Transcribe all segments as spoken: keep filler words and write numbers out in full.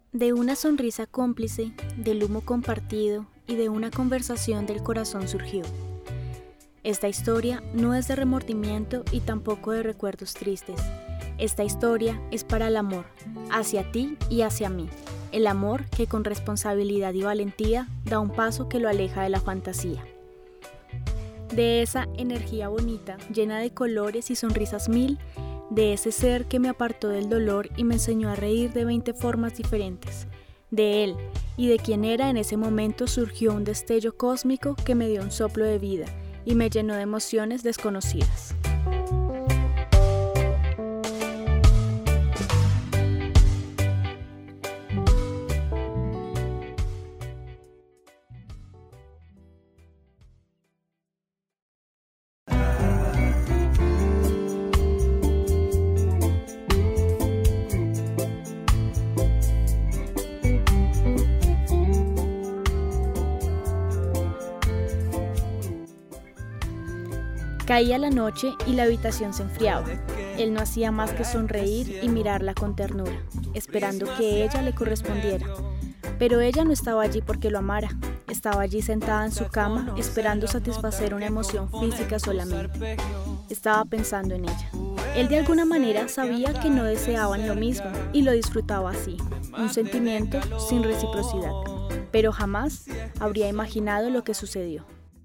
De una sonrisa cómplice, del humo compartido y de una conversación del corazón surgió. Esta historia no es de remordimiento y tampoco de recuerdos tristes. Esta historia es para el amor, hacia ti y hacia mí. El amor que con responsabilidad y valentía da un paso que lo aleja de la fantasía. De esa energía bonita, llena de colores y sonrisas mil, de ese ser que me apartó del dolor y me enseñó a reír de veinte formas diferentes. De él y de quien era en ese momento surgió un destello cósmico que me dio un soplo de vida y me llenó de emociones desconocidas. Caía la noche y la habitación se enfriaba. Él no hacía más que sonreír y mirarla con ternura, esperando que ella le correspondiera. Pero ella no estaba allí porque lo amara. Estaba allí sentada en su cama, esperando satisfacer una emoción física solamente. Estaba pensando en ella. Él de alguna manera sabía que no deseaban lo mismo y lo disfrutaba así, un sentimiento sin reciprocidad. Pero jamás habría imaginado lo que sucedió.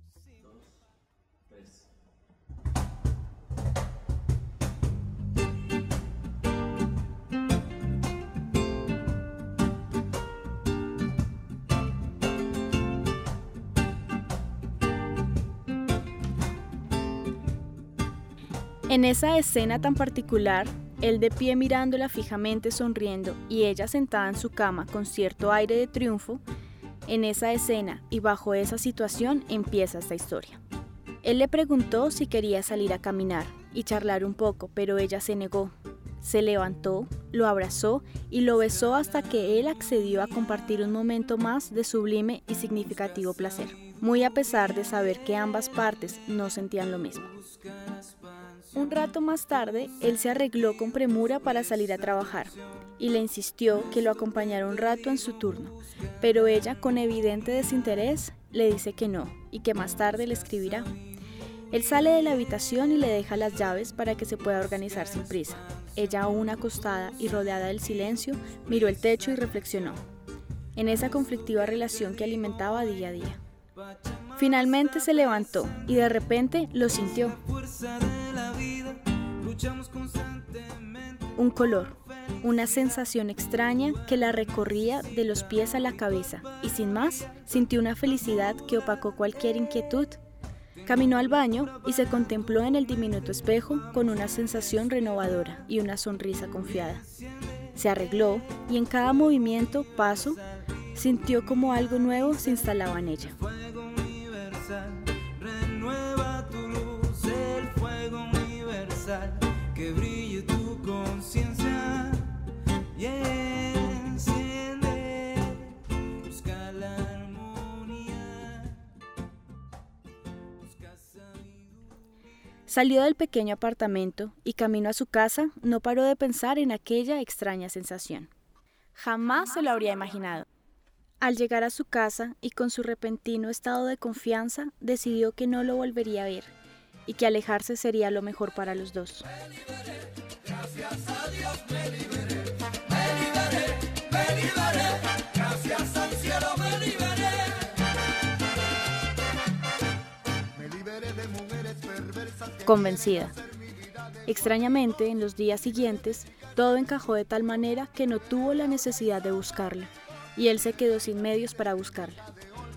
En esa escena tan particular, él de pie mirándola fijamente sonriendo y ella sentada en su cama con cierto aire de triunfo, en esa escena y bajo esa situación empieza esta historia. Él le preguntó si quería salir a caminar y charlar un poco, pero ella se negó. Se levantó, lo abrazó y lo besó hasta que él accedió a compartir un momento más de sublime y significativo placer, muy a pesar de saber que ambas partes no sentían lo mismo. Un rato más tarde, él se arregló con premura para salir a trabajar y le insistió que lo acompañara un rato en su turno, pero ella, con evidente desinterés, le dice que no y que más tarde le escribirá. Él sale de la habitación y le deja las llaves para que se pueda organizar sin prisa. Ella, aún acostada y rodeada del silencio, miró el techo y reflexionó en esa conflictiva relación que alimentaba día a día. Finalmente se levantó y de repente lo sintió. Un color, una sensación extraña que la recorría de los pies a la cabeza y sin más sintió una felicidad que opacó cualquier inquietud. Caminó al baño y se contempló en el diminuto espejo con una sensación renovadora y una sonrisa confiada. Se arregló y en cada movimiento, paso, sintió como algo nuevo se instalaba en ella. Renueva tu luz, el fuego universal, que brille tu conciencia y enciende, busca la armonía, busca sabiduría. Salió del pequeño apartamento y camino a su casa no paró de pensar en aquella extraña sensación. Jamás se lo habría imaginado. Al llegar a su casa y con su repentino estado de confianza, decidió que no lo volvería a ver y que alejarse sería lo mejor para los dos. Me liberé, gracias a Dios me liberé, me liberé, me liberé, gracias al cielo me liberé. Me liberé de mujeres perversas. Convencida. Extrañamente, en los días siguientes, todo encajó de tal manera que no tuvo la necesidad de buscarlo. Y él se quedó sin medios para buscarla.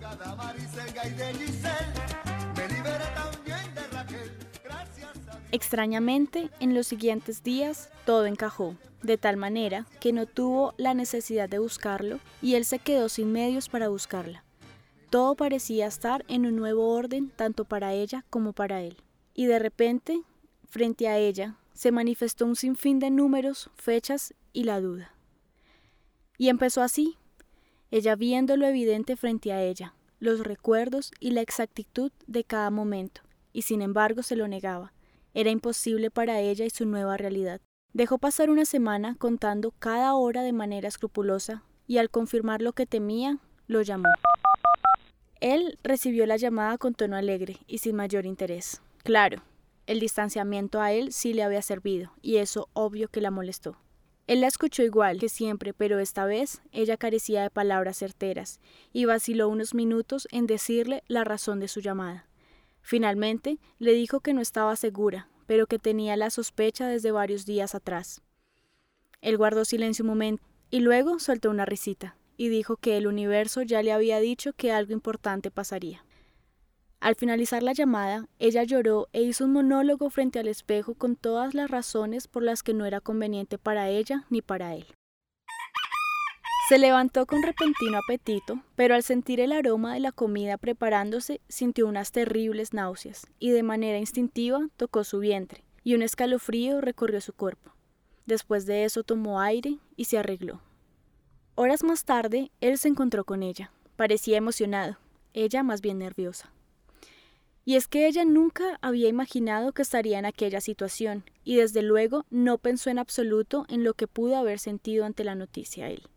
Extrañamente, en los siguientes días, todo encajó, de tal manera que no tuvo la necesidad de buscarlo y él se quedó sin medios para buscarla. Todo parecía estar en un nuevo orden tanto para ella como para él. Y de repente, frente a ella, se manifestó un sinfín de números, fechas y la duda. Y empezó así. Ella viendo lo evidente frente a ella, los recuerdos y la exactitud de cada momento, y sin embargo se lo negaba. Era imposible para ella y su nueva realidad. Dejó pasar una semana contando cada hora de manera escrupulosa y al confirmar lo que temía, lo llamó. Él recibió la llamada con tono alegre y sin mayor interés. Claro, el distanciamiento a él sí le había servido, y eso obvio que la molestó. Él la escuchó igual que siempre, pero esta vez ella carecía de palabras certeras, y vaciló unos minutos en decirle la razón de su llamada. Finalmente, le dijo que no estaba segura, pero que tenía la sospecha desde varios días atrás. Él guardó silencio un momento, y luego soltó una risita, y dijo que el universo ya le había dicho que algo importante pasaría. Al finalizar la llamada, ella lloró e hizo un monólogo frente al espejo con todas las razones por las que no era conveniente para ella ni para él. Se levantó con repentino apetito, pero al sentir el aroma de la comida preparándose, sintió unas terribles náuseas y de manera instintiva tocó su vientre, y un escalofrío recorrió su cuerpo. Después de eso tomó aire y se arregló. Horas más tarde, él se encontró con ella. Parecía emocionado, ella más bien nerviosa. Y es que ella nunca había imaginado que estaría en aquella situación, y desde luego no pensó en absoluto en lo que pudo haber sentido ante la noticia él.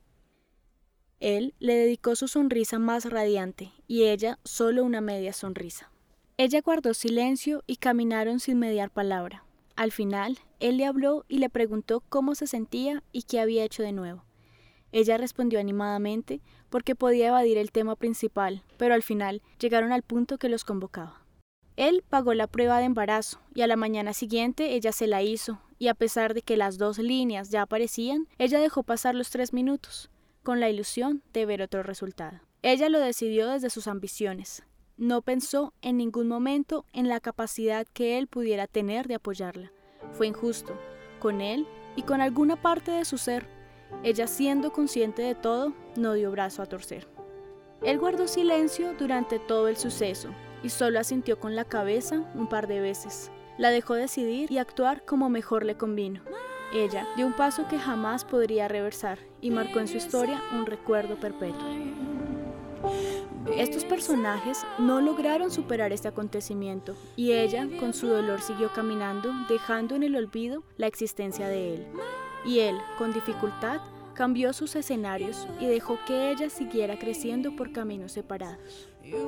Él le dedicó su sonrisa más radiante, y ella solo una media sonrisa. Ella guardó silencio y caminaron sin mediar palabra. Al final, él le habló y le preguntó cómo se sentía y qué había hecho de nuevo. Ella respondió animadamente porque podía evadir el tema principal, pero al final llegaron al punto que los convocaba. Él pagó la prueba de embarazo y a la mañana siguiente ella se la hizo, y a pesar de que las dos líneas ya aparecían, ella dejó pasar los tres minutos, con la ilusión de ver otro resultado. Ella lo decidió desde sus ambiciones. No pensó en ningún momento en la capacidad que él pudiera tener de apoyarla. Fue injusto, con él y con alguna parte de su ser. Ella, siendo consciente de todo, no dio brazo a torcer. Él guardó silencio durante todo el suceso, y solo asintió con la cabeza un par de veces. La dejó decidir y actuar como mejor le convino. Ella dio un paso que jamás podría reversar y marcó en su historia un recuerdo perpetuo. Estos personajes no lograron superar este acontecimiento, y ella, con su dolor, siguió caminando, dejando en el olvido la existencia de él. Y él, con dificultad, cambió sus escenarios y dejó que ella siguiera creciendo por caminos separados.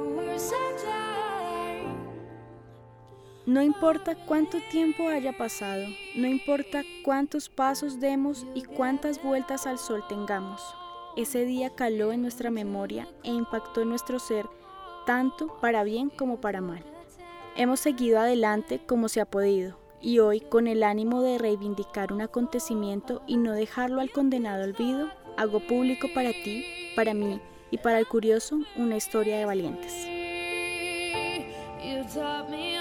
No importa cuánto tiempo haya pasado, no importa cuántos pasos demos y cuántas vueltas al sol tengamos, ese día caló en nuestra memoria e impactó en nuestro ser, tanto para bien como para mal. Hemos seguido adelante como se ha podido, y hoy, con el ánimo de reivindicar un acontecimiento y no dejarlo al condenado olvido, hago público para ti, para mí y para el curioso una historia de valientes.